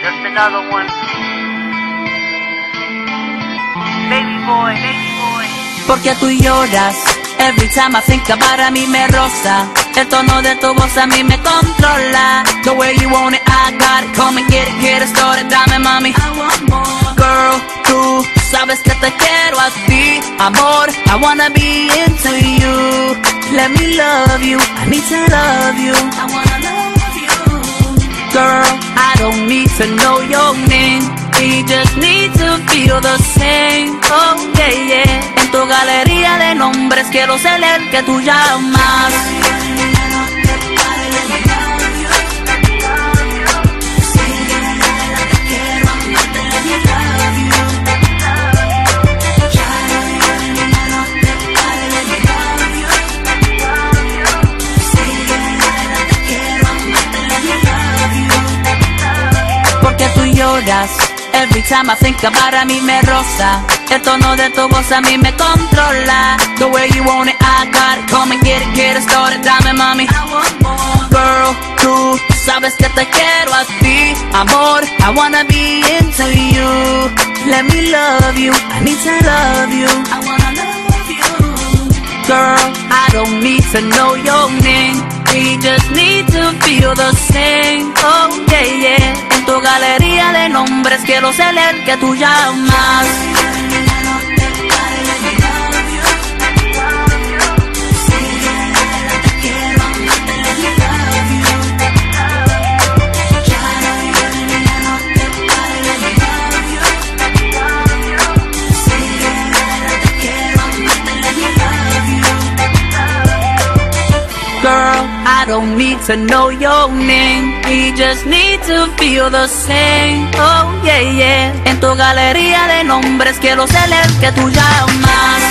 Just another one. Baby boy, baby boy. Porque tú lloras. Every time I think about it, a mí me roza. El tono de tu voz a mí me controla. The way you want it, I got it. Come and get it started. Dame, mami. I want more. Girl, tú sabes que te quiero a ti. Amor, I wanna be into you. Let me love you. I need to love you. I wanna love you. Girl, I don't need to know your name. We just need to feel the same. Oh, yeah, yeah. En tu galería de nombres quiero ser el que tú llamas. Porque tú lloras. Every time I think about it, a mí me roza. El tono de tu voz a mí me controla. The way you want it, I got it. Come and get it started. Dame, mami. I want more. Girl, tú sabes que te quiero a ti. Amor, I wanna be into you. Let me love you. I need to love you. I wanna love you. Girl, I don't need to know your name. We just need to feel the same. Oh, yeah, yeah. En tu galería de nombres quiero ser el que tú llamas. Girl, I don't need to know your name. We just need to feel the same. Oh, yeah, yeah. En tu galería de nombres quiero ser el que tú llamas.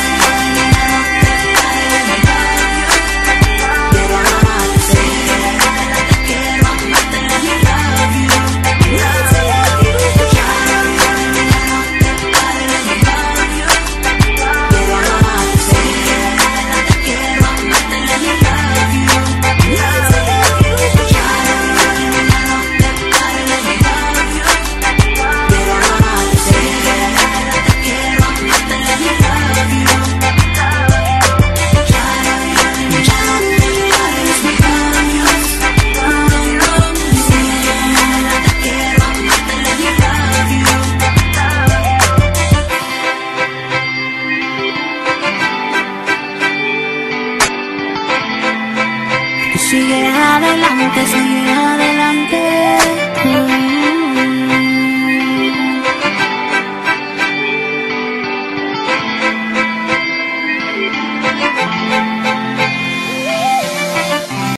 Sigue adelante,